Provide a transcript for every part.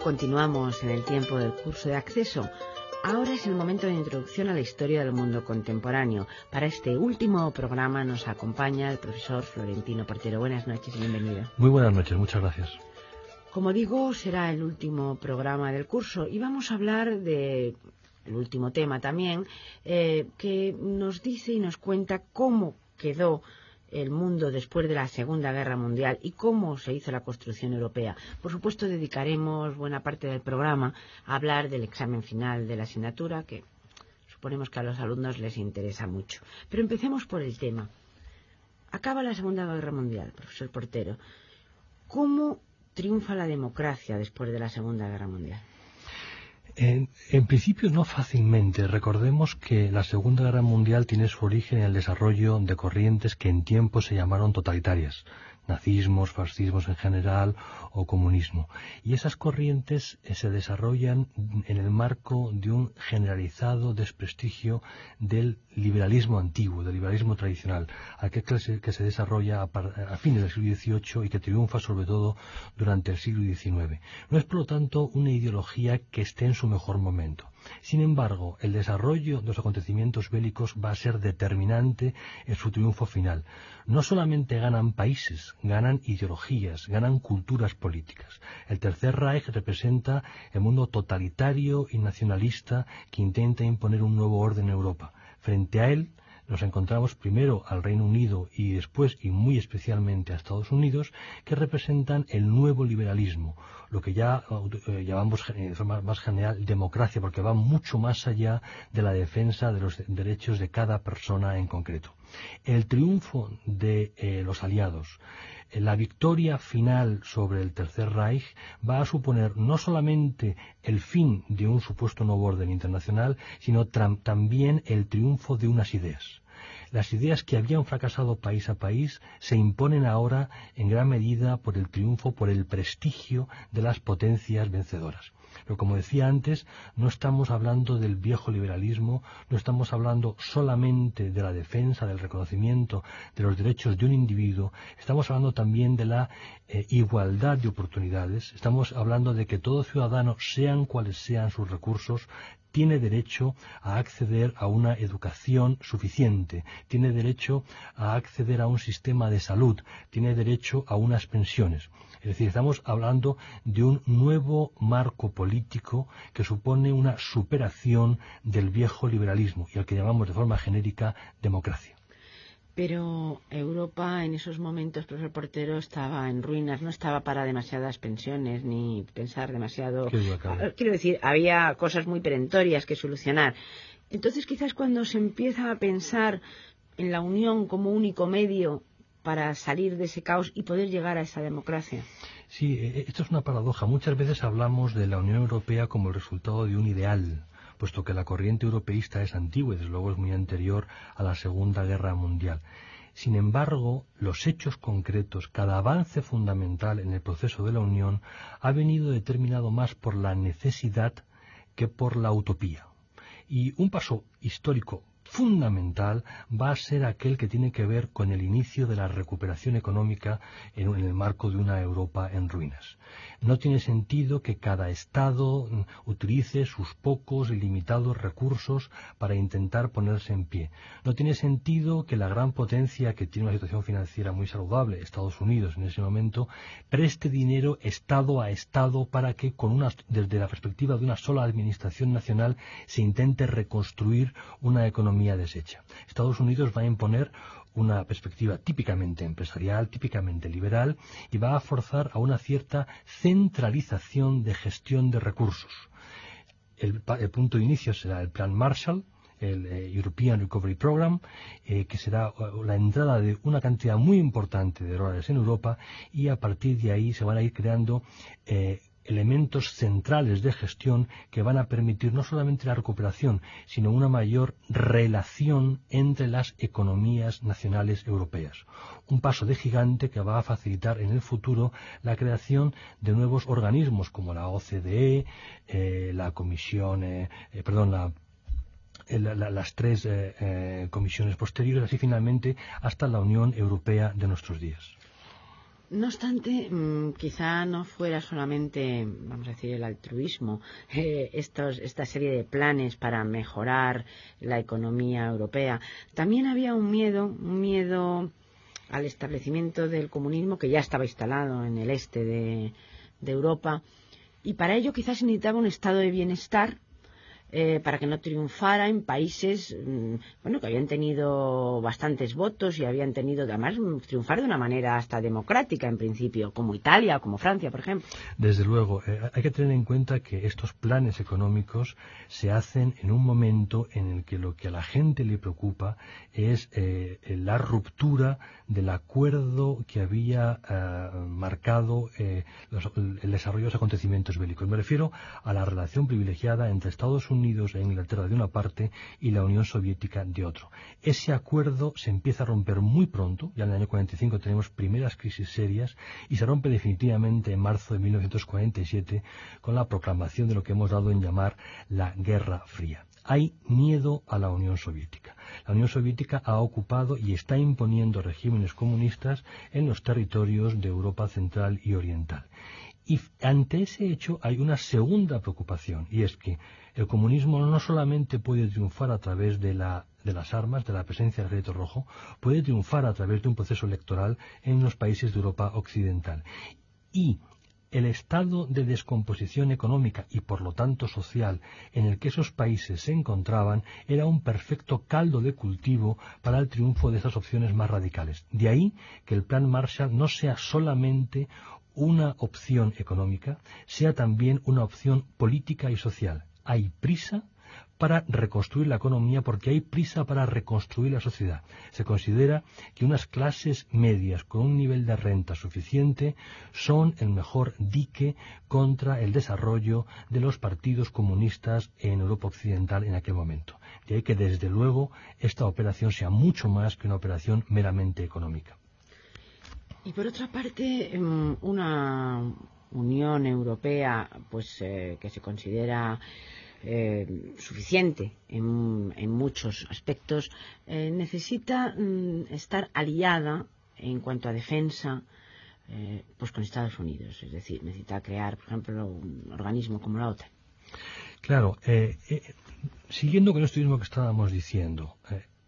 Continuamos en el tiempo del curso de acceso. Ahora es el momento de introducción a la historia del mundo contemporáneo. Para este último programa nos acompaña el profesor Florentino Portero. Buenas noches y bienvenido. Muy buenas noches, muchas gracias. Como digo, será el último programa del curso y vamos a hablar de el último tema también, que nos dice y nos cuenta cómo quedó el mundo después de la Segunda Guerra Mundial y cómo se hizo la construcción europea. Por supuesto, dedicaremos buena parte del programa a hablar del examen final de la asignatura, que suponemos que a los alumnos les interesa mucho. Pero empecemos por el tema. Acaba la Segunda Guerra Mundial, profesor Portero. ¿Cómo triunfa la democracia después de la Segunda Guerra Mundial? En principio no fácilmente. Recordemos que la Segunda Guerra Mundial tiene su origen en el desarrollo de corrientes que en tiempo se llamaron totalitarias, nazismos, fascismos en general o comunismo. Y esas corrientes se desarrollan en el marco de un generalizado desprestigio del liberalismo antiguo, del liberalismo tradicional, aquel que se desarrolla a fines del siglo XVIII y que triunfa sobre todo durante el siglo XIX. No es, por lo tanto, una ideología que esté en su mejor momento. Sin embargo, el desarrollo de los acontecimientos bélicos va a ser determinante en su triunfo final. No solamente ganan países, ganan ideologías, ganan culturas políticas. El Tercer Reich representa el mundo totalitario y nacionalista que intenta imponer un nuevo orden en Europa. Frente a él nos encontramos primero al Reino Unido y después, y muy especialmente, a Estados Unidos, que representan el nuevo liberalismo, lo que ya llamamos de forma más general democracia, porque va mucho más allá de la defensa de los derechos de cada persona en concreto. El triunfo de los aliados, la victoria final sobre el Tercer Reich, va a suponer no solamente el fin de un supuesto nuevo orden internacional, sino también el triunfo de unas ideas. Las ideas que habían fracasado país a país se imponen ahora en gran medida por el triunfo, por el prestigio de las potencias vencedoras. Pero como decía antes, no estamos hablando del viejo liberalismo, no estamos hablando solamente de la defensa, del reconocimiento de los derechos de un individuo, estamos hablando también de la igualdad de oportunidades, estamos hablando de que todo ciudadano, sean cuales sean sus recursos, tiene derecho a acceder a una educación suficiente, tiene derecho a acceder a un sistema de salud, tiene derecho a unas pensiones. Es decir, estamos hablando de un nuevo marco político que supone una superación del viejo liberalismo y al que llamamos de forma genérica democracia. Pero Europa en esos momentos, profesor Portero, estaba en ruinas, no estaba para demasiadas pensiones ni pensar demasiado. Quiero decir, había cosas muy perentorias que solucionar. Entonces, quizás cuando se empieza a pensar en la unión como único medio para salir de ese caos y poder llegar a esa democracia. Sí, esto es una paradoja. Muchas veces hablamos de la Unión Europea como el resultado de un ideal, puesto que la corriente europeísta es antigua y desde luego es muy anterior a la Segunda Guerra Mundial. Sin embargo, los hechos concretos, cada avance fundamental en el proceso de la Unión ha venido determinado más por la necesidad que por la utopía. Y un paso histórico fundamental va a ser aquel que tiene que ver con el inicio de la recuperación económica en el marco de una Europa en ruinas. No tiene sentido que cada Estado utilice sus pocos y limitados recursos para intentar ponerse en pie. No tiene sentido que la gran potencia que tiene una situación financiera muy saludable, Estados Unidos en ese momento, preste dinero Estado a Estado para que desde la perspectiva de una sola administración nacional se intente reconstruir una economía deshecha. Estados Unidos va a imponer una perspectiva típicamente empresarial, típicamente liberal, y va a forzar a una cierta centralización de gestión de recursos. El punto de inicio será el Plan Marshall, el European Recovery Program, que será la entrada de una cantidad muy importante de dólares en Europa, y a partir de ahí se van a ir creando elementos centrales de gestión que van a permitir no solamente la recuperación, sino una mayor relación entre las economías nacionales europeas. Un paso de gigante que va a facilitar en el futuro la creación de nuevos organismos como la OCDE, la Comisión, las tres comisiones posteriores, así finalmente hasta la Unión Europea de nuestros días. No obstante, quizá no fuera solamente, vamos a decir, el altruismo, esta serie de planes para mejorar la economía europea. También había un miedo al establecimiento del comunismo que ya estaba instalado en el este de Europa, y para ello quizás se necesitaba un estado de bienestar para que no triunfara en países que habían tenido bastantes votos y habían tenido, además, triunfar de una manera hasta democrática en principio, como Italia o como Francia, por ejemplo. Desde luego, hay que tener en cuenta que estos planes económicos se hacen en un momento en el que lo que a la gente le preocupa es la ruptura del acuerdo que había marcado el desarrollo de los acontecimientos bélicos. Me refiero a la relación privilegiada entre Estados Unidos e Inglaterra de una parte y la Unión Soviética de otro. Ese acuerdo se empieza a romper muy pronto, ya en el año 45 tenemos primeras crisis serias, y se rompe definitivamente en marzo de 1947 con la proclamación de lo que hemos dado en llamar la Guerra Fría. Hay miedo a la Unión Soviética. La Unión Soviética ha ocupado y está imponiendo regímenes comunistas en los territorios de Europa Central y Oriental. Y ante ese hecho hay una segunda preocupación, y es que el comunismo no solamente puede triunfar a través de las armas, de la presencia del ejército rojo, puede triunfar a través de un proceso electoral en los países de Europa Occidental. Y el estado de descomposición económica y por lo tanto social en el que esos países se encontraban era un perfecto caldo de cultivo para el triunfo de esas opciones más radicales. De ahí que el Plan Marshall no sea solamente una opción económica, sea también una opción política y social. Hay prisa para reconstruir la economía porque hay prisa para reconstruir la sociedad. Se considera que unas clases medias con un nivel de renta suficiente son el mejor dique contra el desarrollo de los partidos comunistas en Europa Occidental en aquel momento. De ahí que desde luego esta operación sea mucho más que una operación meramente económica. Y por otra parte, una Unión Europea que se considera suficiente en muchos aspectos, necesita estar aliada en cuanto a defensa con Estados Unidos. Es decir, necesita crear, por ejemplo, un organismo como la OTAN. Claro, siguiendo con esto mismo que estábamos diciendo,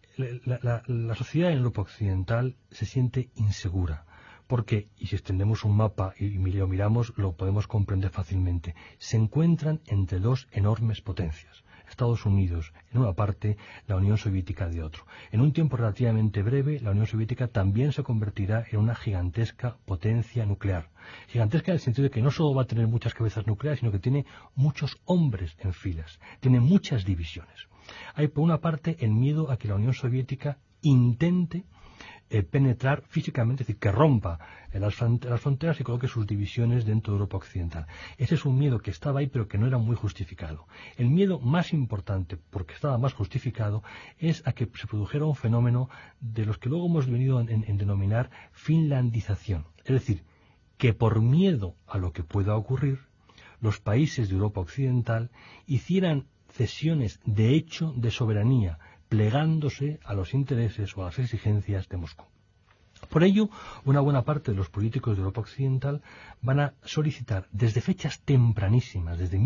la sociedad en Europa Occidental se siente insegura. Porque, y si extendemos un mapa y lo miramos, lo podemos comprender fácilmente, se encuentran entre dos enormes potencias. Estados Unidos en una parte, la Unión Soviética de otro. En un tiempo relativamente breve, la Unión Soviética también se convertirá en una gigantesca potencia nuclear. Gigantesca en el sentido de que no solo va a tener muchas cabezas nucleares, sino que tiene muchos hombres en filas, tiene muchas divisiones. Hay por una parte el miedo a que la Unión Soviética intente penetrar físicamente, es decir, que rompa las fronteras y coloque sus divisiones dentro de Europa Occidental. Ese es un miedo que estaba ahí, pero que no era muy justificado. El miedo más importante, porque estaba más justificado, es a que se produjera un fenómeno de los que luego hemos venido en denominar finlandización. Es decir, que por miedo a lo que pueda ocurrir, los países de Europa Occidental hicieran cesiones de hecho de soberanía, plegándose a los intereses o a las exigencias de Moscú. Por ello, una buena parte de los políticos de Europa Occidental van a solicitar desde fechas tempranísimas, desde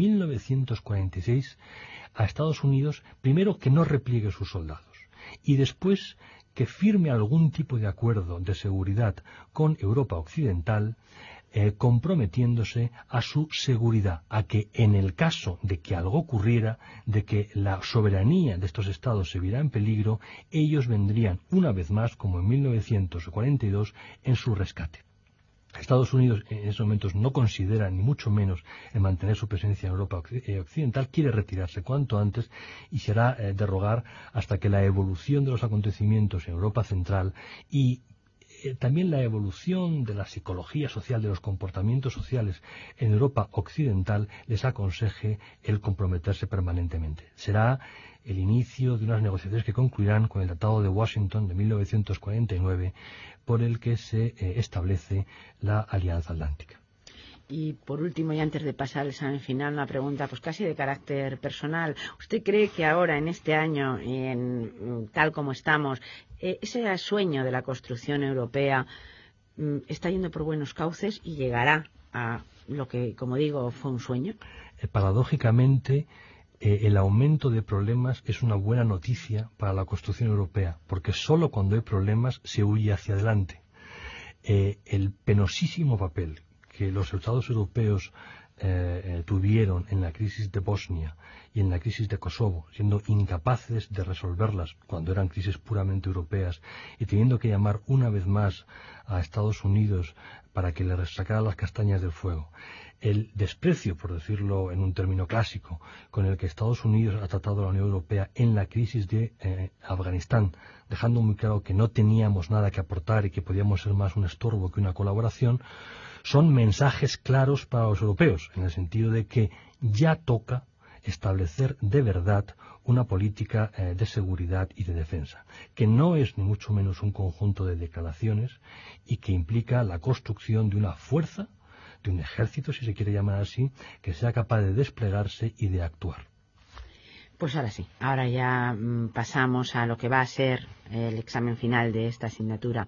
1946, a Estados Unidos, primero que no repliegue sus soldados y después que firme algún tipo de acuerdo de seguridad con Europa Occidental, comprometiéndose a su seguridad, a que en el caso de que algo ocurriera, de que la soberanía de estos estados se viera en peligro, ellos vendrían una vez más, como en 1942, en su rescate. Estados Unidos en esos momentos no considera ni mucho menos el mantener su presencia en Europa Occidental, quiere retirarse cuanto antes y se hará de rogar hasta que la evolución de los acontecimientos en Europa Central y también la evolución de la psicología social, de los comportamientos sociales en Europa Occidental les aconseje el comprometerse permanentemente. Será el inicio de unas negociaciones que concluirán con el Tratado de Washington de 1949, por el que se establece la Alianza Atlántica. Y por último, y antes de pasar al examen final, una pregunta casi de carácter personal. ¿Usted cree que ahora, en este año, tal como estamos, ese sueño de la construcción europea está yendo por buenos cauces y llegará a lo que, como digo, fue un sueño? Paradójicamente, el aumento de problemas es una buena noticia para la construcción europea, porque solo cuando hay problemas se huye hacia adelante. El penosísimo papel que los Estados europeos tuvieron en la crisis de Bosnia y en la crisis de Kosovo, siendo incapaces de resolverlas cuando eran crisis puramente europeas y teniendo que llamar una vez más a Estados Unidos para que le sacara las castañas del fuego. El desprecio, por decirlo en un término clásico, con el que Estados Unidos ha tratado a la Unión Europea en la crisis de Afganistán, dejando muy claro que no teníamos nada que aportar y que podíamos ser más un estorbo que una colaboración, son mensajes claros para los europeos, en el sentido de que ya toca establecer de verdad una política de seguridad y de defensa, que no es ni mucho menos un conjunto de declaraciones y que implica la construcción de una fuerza, de un ejército, si se quiere llamar así, que sea capaz de desplegarse y de actuar. Pues ahora sí, ahora ya pasamos a lo que va a ser el examen final de esta asignatura.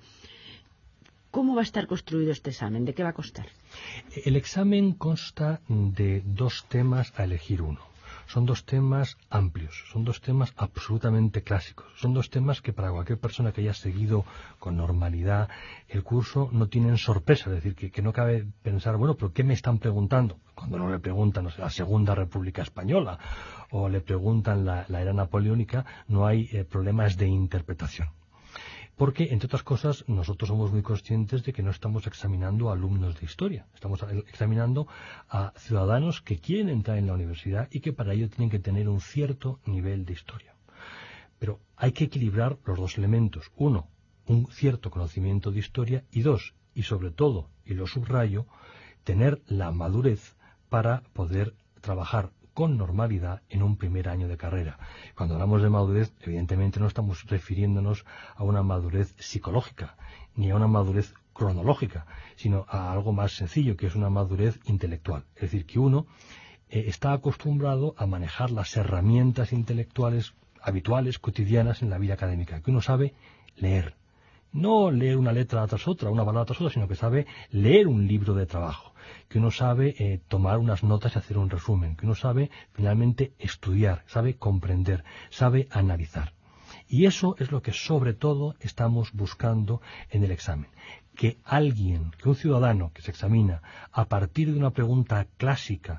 ¿Cómo va a estar construido este examen? ¿De qué va a constar? El examen consta de 2 temas a elegir uno. Son 2 temas amplios, son 2 temas absolutamente clásicos, son 2 temas que para cualquier persona que haya seguido con normalidad el curso no tienen sorpresa, es decir, que no cabe pensar, bueno, pero ¿qué me están preguntando? Cuando no le preguntan, no sé, la Segunda República Española o le preguntan la era napoleónica, no hay problemas de interpretación. Porque, entre otras cosas, nosotros somos muy conscientes de que no estamos examinando a alumnos de historia. Estamos examinando a ciudadanos que quieren entrar en la universidad y que para ello tienen que tener un cierto nivel de historia. Pero hay que equilibrar los 2 elementos. 1, un cierto conocimiento de historia y 2, y sobre todo, y lo subrayo, tener la madurez para poder trabajar con normalidad en un primer año de carrera. Cuando hablamos de madurez, evidentemente no estamos refiriéndonos a una madurez psicológica, ni a una madurez cronológica, sino a algo más sencillo, que es una madurez intelectual. Es decir, que uno está acostumbrado a manejar las herramientas intelectuales habituales, cotidianas en la vida académica, que uno sabe leer. No leer una letra tras otra, una palabra tras otra, sino que sabe leer un libro de trabajo, que uno sabe tomar unas notas y hacer un resumen, que uno sabe finalmente estudiar, sabe comprender, sabe analizar. Y eso es lo que sobre todo estamos buscando en el examen. Que un ciudadano que se examina a partir de una pregunta clásica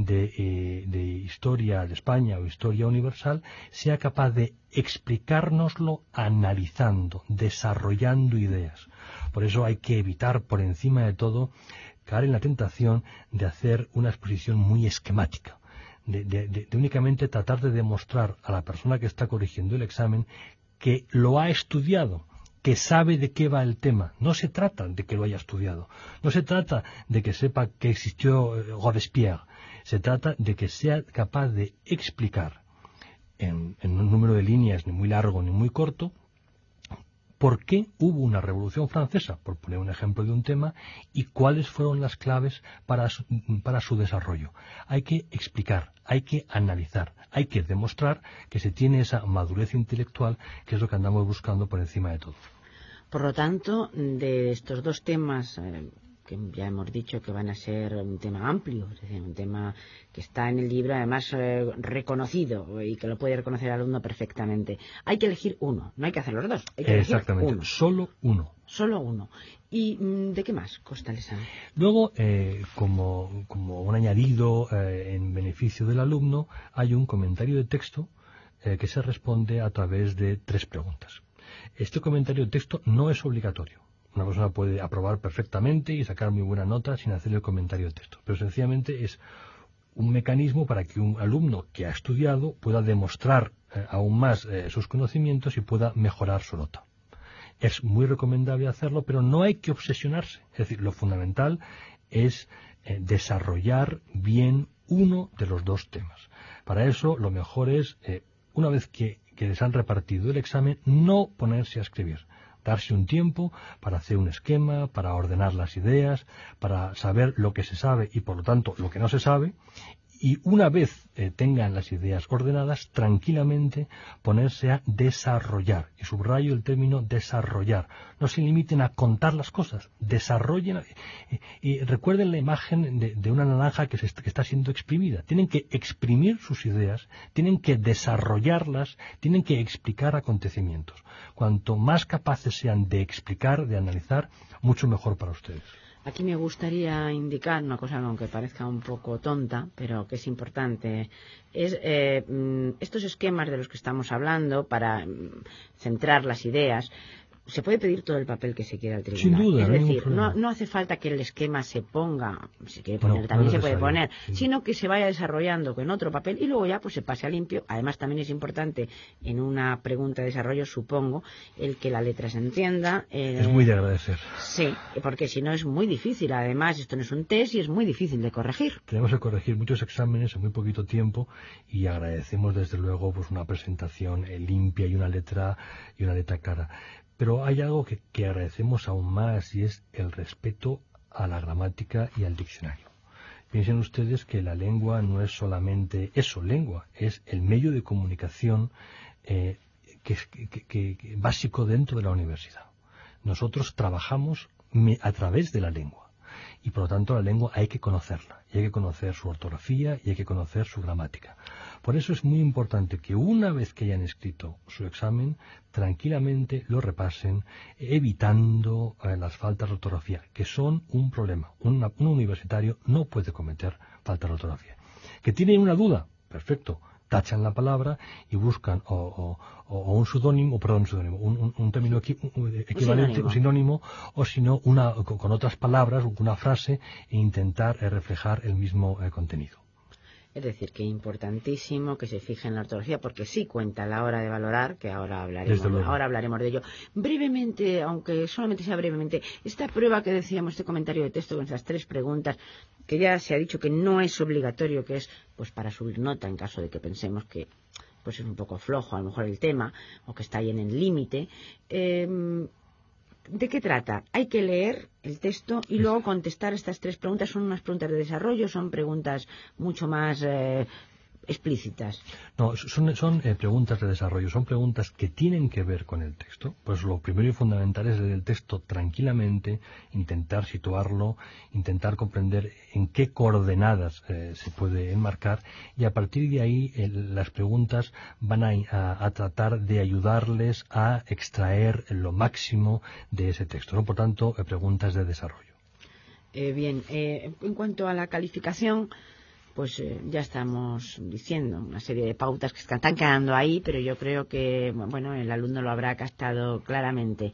de historia de España o historia universal, sea capaz de explicárnoslo analizando, desarrollando ideas. Por eso hay que evitar, por encima de todo, caer en la tentación de hacer una exposición muy esquemática. De únicamente tratar de demostrar a la persona que está corrigiendo el examen que lo ha estudiado, que sabe de qué va el tema. No se trata de que lo haya estudiado, no se trata de que sepa que existió Robespierre, se trata de que sea capaz de explicar en un número de líneas ni muy largo ni muy corto por qué hubo una Revolución Francesa, por poner un ejemplo de un tema, y cuáles fueron las claves para su desarrollo. Hay que explicar, hay que analizar, hay que demostrar que se tiene esa madurez intelectual, que es lo que andamos buscando por encima de todo. Por lo tanto, de estos 2 temas que ya hemos dicho que van a ser un tema amplio, es decir, un tema que está en el libro, además reconocido y que lo puede reconocer el alumno perfectamente. Hay que elegir uno, no hay que hacer los 2, hay que elegir Exactamente, uno. Solo uno. Solo uno. ¿Y de qué más consta el examen? Luego, como un añadido en beneficio del alumno, hay un comentario de texto que se responde a través de 3 preguntas. Este comentario de texto no es obligatorio. Una persona puede aprobar perfectamente y sacar muy buena nota sin hacer el comentario de texto, pero sencillamente es un mecanismo para que un alumno que ha estudiado pueda demostrar aún más sus conocimientos y pueda mejorar su nota. Es muy recomendable hacerlo, pero no hay que obsesionarse. Es decir, lo fundamental es desarrollar bien uno de los 2 temas. Para eso, lo mejor es, una vez que les han repartido el examen, no ponerse a escribir. Darse un tiempo para hacer un esquema, para ordenar las ideas, para saber lo que se sabe y por lo tanto lo que no se sabe, Y una vez tengan las ideas ordenadas, tranquilamente ponerse a desarrollar. Y subrayo el término desarrollar. No se limiten a contar las cosas, desarrollen. Y recuerden la imagen de una naranja que está siendo exprimida. Tienen que exprimir sus ideas, tienen que desarrollarlas, tienen que explicar acontecimientos. Cuanto más capaces sean de explicar, de analizar, mucho mejor para ustedes. Aquí me gustaría indicar una cosa, aunque parezca un poco tonta, pero que es importante. Es estos esquemas de los que estamos hablando para centrar las ideas. Se puede pedir todo el papel que se quiera al tribunal. Sin duda, es decir, no hace falta que el esquema se ponga, si quiere poner también se puede poner, sí, sino que se vaya desarrollando con otro papel y luego ya pues se pase a limpio. Además también es importante en una pregunta de desarrollo, supongo, el que la letra se entienda. Es muy de agradecer. Sí, porque si no es muy difícil. Además, esto no es un test y es muy difícil de corregir. Tenemos que corregir muchos exámenes en muy poquito tiempo y agradecemos desde luego pues una presentación limpia y una letra clara. Pero hay algo que agradecemos aún más y es el respeto a la gramática y al diccionario. Piensen ustedes que la lengua no es solamente eso, lengua, es el medio de comunicación que básico dentro de la universidad. Nosotros trabajamos a través de la lengua. Y por lo tanto la lengua hay que conocerla, y hay que conocer su ortografía y hay que conocer su gramática. Por eso es muy importante que una vez que hayan escrito su examen, tranquilamente lo repasen, evitando las faltas de ortografía, que son un problema. Un universitario no puede cometer faltas de ortografía. ¿Que tienen una duda? Perfecto. Tachan la palabra y buscan un término equivalente, un sinónimo, o si no, con otras palabras, una frase, e intentar reflejar el mismo contenido. Es decir, que es importantísimo que se fije en la ortografía, porque sí cuenta a la hora de valorar, que ahora hablaremos de ello. Brevemente, aunque solamente sea brevemente, esta prueba que decíamos, este comentario de texto con esas 3 preguntas, que ya se ha dicho que no es obligatorio, que es pues para subir nota en caso de que pensemos que pues es un poco flojo a lo mejor el tema, o que está ahí en el límite. ¿De qué trata? Hay que leer el texto y luego contestar estas 3 preguntas. Son unas preguntas de desarrollo, son preguntas mucho más explícitas. No, son preguntas de desarrollo, son preguntas que tienen que ver con el texto. Pues lo primero y fundamental es leer el texto tranquilamente, intentar situarlo, intentar comprender en qué coordenadas se puede enmarcar, y a partir de ahí las preguntas van a tratar de ayudarles a extraer lo máximo de ese texto, ¿no? Por tanto, preguntas de desarrollo. Bien, en cuanto a la calificación, pues ya estamos diciendo una serie de pautas que están quedando ahí, pero yo creo que bueno, el alumno lo habrá captado claramente.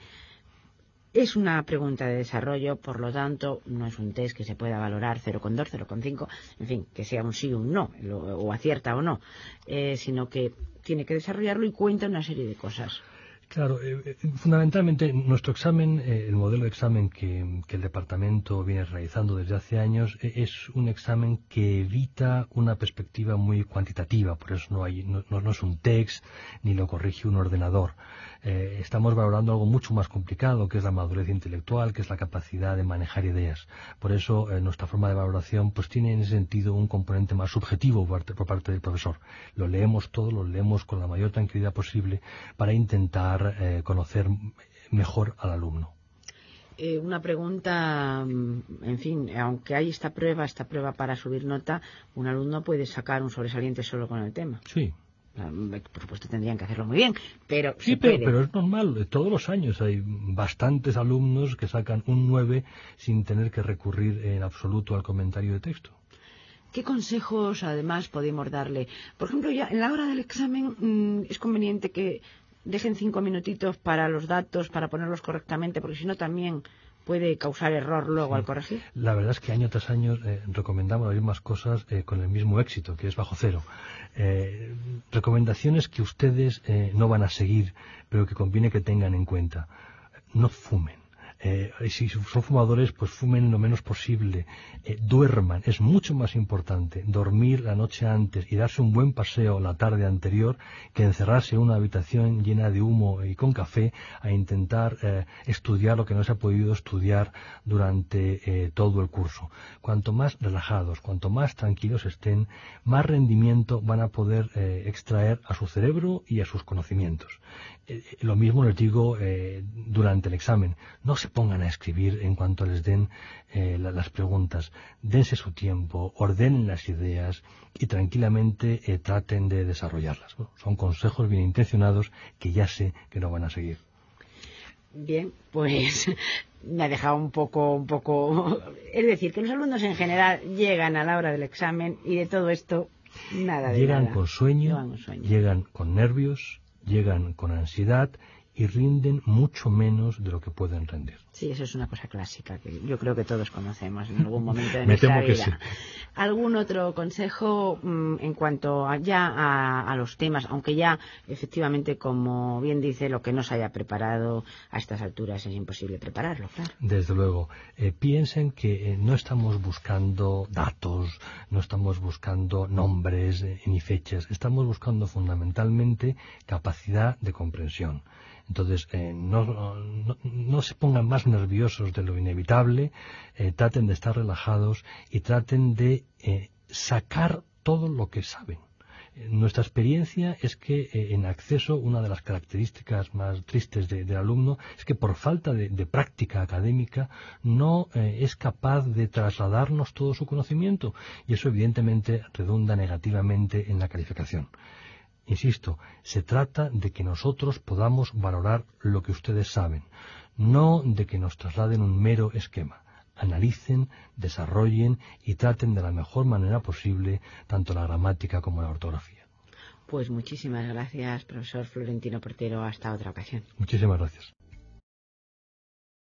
Es una pregunta de desarrollo, por lo tanto, no es un test que se pueda valorar 0,2, 0,5, en fin, que sea un sí o un no, o acierta o no, sino que tiene que desarrollarlo y cuenta una serie de cosas. Claro, fundamentalmente nuestro examen, el modelo de examen que el departamento viene realizando desde hace años, es un examen que evita una perspectiva muy cuantitativa, por eso no es un text ni lo corrige un ordenador. Estamos valorando algo mucho más complicado, que es la madurez intelectual, que es la capacidad de manejar ideas. Por eso nuestra forma de valoración pues tiene en ese sentido un componente más subjetivo por parte del profesor. Lo leemos todo, lo leemos con la mayor tranquilidad posible para intentar conocer mejor al alumno. Una pregunta, en fin, aunque hay esta prueba para subir nota, un alumno puede sacar un sobresaliente solo con el tema. Sí. Por supuesto tendrían que hacerlo muy bien, pero sí, pero es normal. Todos los años hay bastantes alumnos que sacan un 9 sin tener que recurrir en absoluto al comentario de texto. ¿Qué consejos además podemos darle? Por ejemplo, ya en la hora del examen es conveniente que dejen 5 minutitos para los datos, para ponerlos correctamente, porque si no también puede causar error luego al corregir. La verdad es que año tras año recomendamos las mismas cosas con el mismo éxito, que es bajo cero. Recomendaciones que ustedes no van a seguir, pero que conviene que tengan en cuenta. No fumen. Y si son fumadores, pues fumen lo menos posible. Duerman, es mucho más importante dormir la noche antes y darse un buen paseo la tarde anterior que encerrarse en una habitación llena de humo y con café a intentar estudiar lo que no se ha podido estudiar durante todo el curso. Cuanto más relajados, cuanto más tranquilos estén, más rendimiento van a poder extraer a su cerebro y a sus conocimientos. Lo mismo les digo durante el examen. No se pongan a escribir en cuanto les den las preguntas. Dense su tiempo, ordenen las ideas y tranquilamente traten de desarrollarlas. Bueno, son consejos bien intencionados que ya sé que no van a seguir. Bien, pues me ha dejado un poco... Es decir, que los alumnos en general llegan a la hora del examen y de todo esto nada de llegan nada. Con sueño, llegan con nervios, llegan con ansiedad y rinden mucho menos de lo que pueden rendir. Sí, eso es una cosa clásica que yo creo que todos conocemos en algún momento de nuestra vida. Sí. ¿Algún otro consejo en cuanto a los temas? Aunque ya, efectivamente, como bien dice, lo que no se haya preparado a estas alturas es imposible prepararlo, claro. Desde luego. Piensen que no estamos buscando datos, no estamos buscando nombres ni fechas. Estamos buscando fundamentalmente capacidad de comprensión. Entonces, no se pongan más nerviosos de lo inevitable, traten de estar relajados y traten de sacar todo lo que saben. Nuestra experiencia es que en acceso, una de las características más tristes del alumno es que por falta de práctica académica no es capaz de trasladarnos todo su conocimiento y eso evidentemente redunda negativamente en la calificación. Insisto, se trata de que nosotros podamos valorar lo que ustedes saben, no de que nos trasladen un mero esquema. Analicen, desarrollen y traten de la mejor manera posible tanto la gramática como la ortografía. Pues muchísimas gracias, profesor Florentino Portero. Hasta otra ocasión. Muchísimas gracias.